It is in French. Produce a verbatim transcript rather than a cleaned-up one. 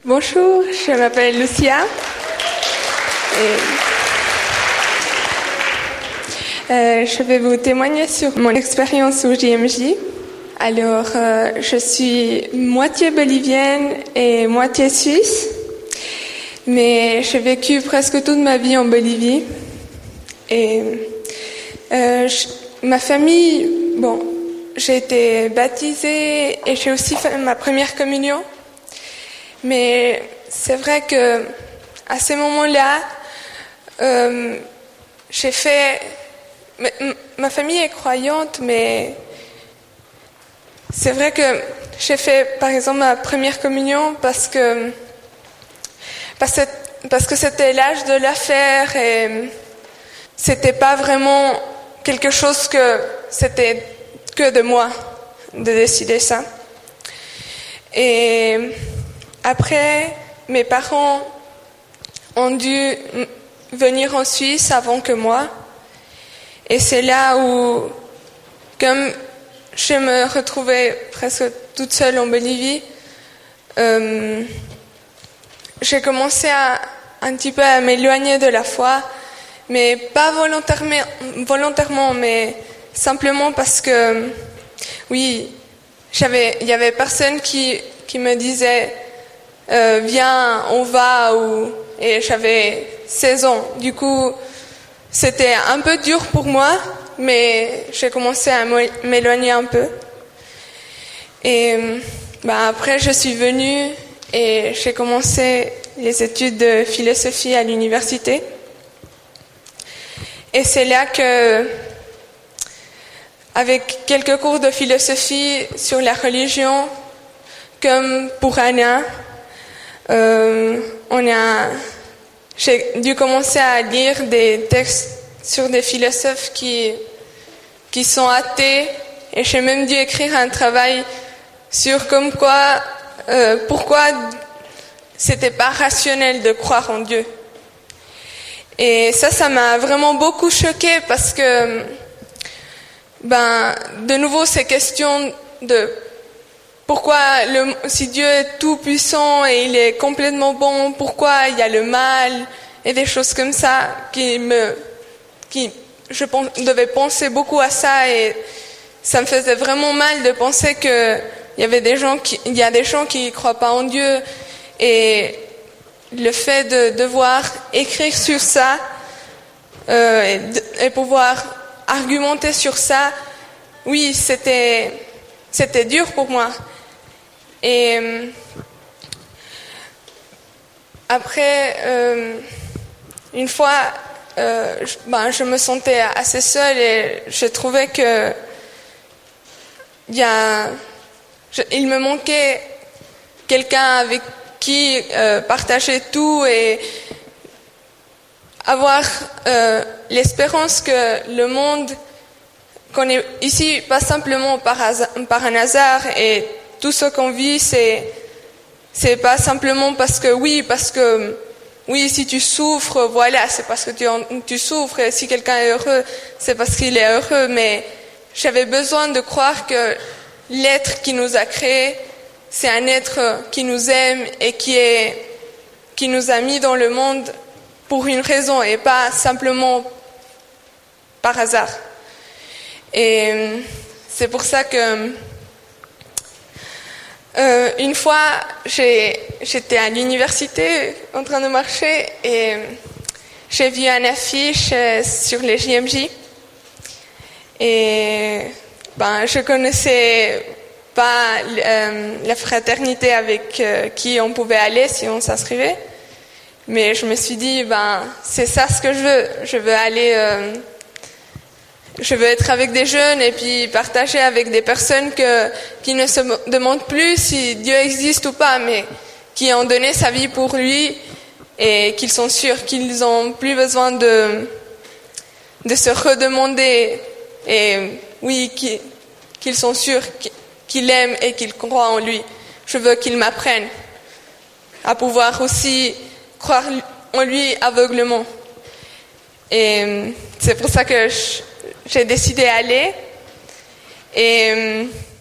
Bonjour, je m'appelle Lucia. Et, euh, je vais vous témoigner sur mon expérience au J M J. Alors, euh, je suis moitié bolivienne et moitié suisse, mais j'ai vécu presque toute ma vie en Bolivie. Et euh, je, ma famille, bon, j'ai été baptisée et j'ai aussi fait ma première communion. Mais c'est vrai que à ces moments-là, euh, j'ai fait. Ma famille est croyante, mais c'est vrai que j'ai fait, par exemple, ma première communion parce que parce que, parce que c'était l'âge de la faire et c'était pas vraiment quelque chose que c'était que de moi de décider ça. Et après, mes parents ont dû venir en Suisse avant que moi. Et c'est là où, comme je me retrouvais presque toute seule en Bolivie, euh, j'ai commencé à, un petit peu à m'éloigner de la foi, mais pas volontairement, volontairement, mais simplement parce que, oui, j'avais, il y avait personne qui, qui me disait Euh, viens, on va, ou... et j'avais seize ans. Du coup, c'était un peu dur pour moi, mais j'ai commencé à m'éloigner un peu. Et bah, après, je suis venue et j'ai commencé les études de philosophie à l'université. Et c'est là que, avec quelques cours de philosophie sur la religion, comme pour Anna, Euh, on a, j'ai dû commencer à lire des textes sur des philosophes qui, qui sont athées, et j'ai même dû écrire un travail sur comme quoi, euh, pourquoi c'était pas rationnel de croire en Dieu. Et ça, ça m'a vraiment beaucoup choquée parce que, ben, de nouveau, ces questions de pourquoi, le, si Dieu est tout puissant et il est complètement bon, pourquoi il y a le mal et des choses comme ça qui me, qui, je pense, devais penser beaucoup à ça, et ça me faisait vraiment mal de penser que il y avait des gens qui, il y a des gens qui croient pas en Dieu, et le fait de devoir écrire sur ça euh, et, de, et pouvoir argumenter sur ça, oui, c'était, c'était dur pour moi. Et euh, après, euh, une fois, euh, je, ben, je me sentais assez seule et je trouvais que il y a, je, il me manquait quelqu'un avec qui euh, partager tout et avoir euh, l'espérance que le monde qu'on est ici pas simplement par, hasard, par un hasard, et tout ce qu'on vit, c'est, c'est pas simplement parce que oui, parce que oui, si tu souffres, voilà, c'est parce que tu, tu souffres, et si quelqu'un est heureux, c'est parce qu'il est heureux, mais j'avais besoin de croire que l'être qui nous a créés, c'est un être qui nous aime et qui est, qui nous a mis dans le monde pour une raison et pas simplement par hasard. Et c'est pour ça que euh, une fois, j'ai, j'étais à l'université en train de marcher et j'ai vu une affiche sur les J M J. Et ben, je connaissais pas euh, la fraternité avec euh, qui on pouvait aller si on s'inscrivait. Mais je me suis dit, ben, c'est ça ce que je veux. Je veux aller... Euh, Je veux être avec des jeunes et puis partager avec des personnes que, qui ne se demandent plus si Dieu existe ou pas, mais qui ont donné sa vie pour lui et qu'ils sont sûrs qu'ils n'ont plus besoin de, de se redemander. Et oui, qu'ils, qu'ils sont sûrs qu'ils l'aiment et qu'ils croient en lui. Je veux qu'ils m'apprennent à pouvoir aussi croire en lui aveuglement. Et c'est pour ça que je, j'ai décidé d'aller. Et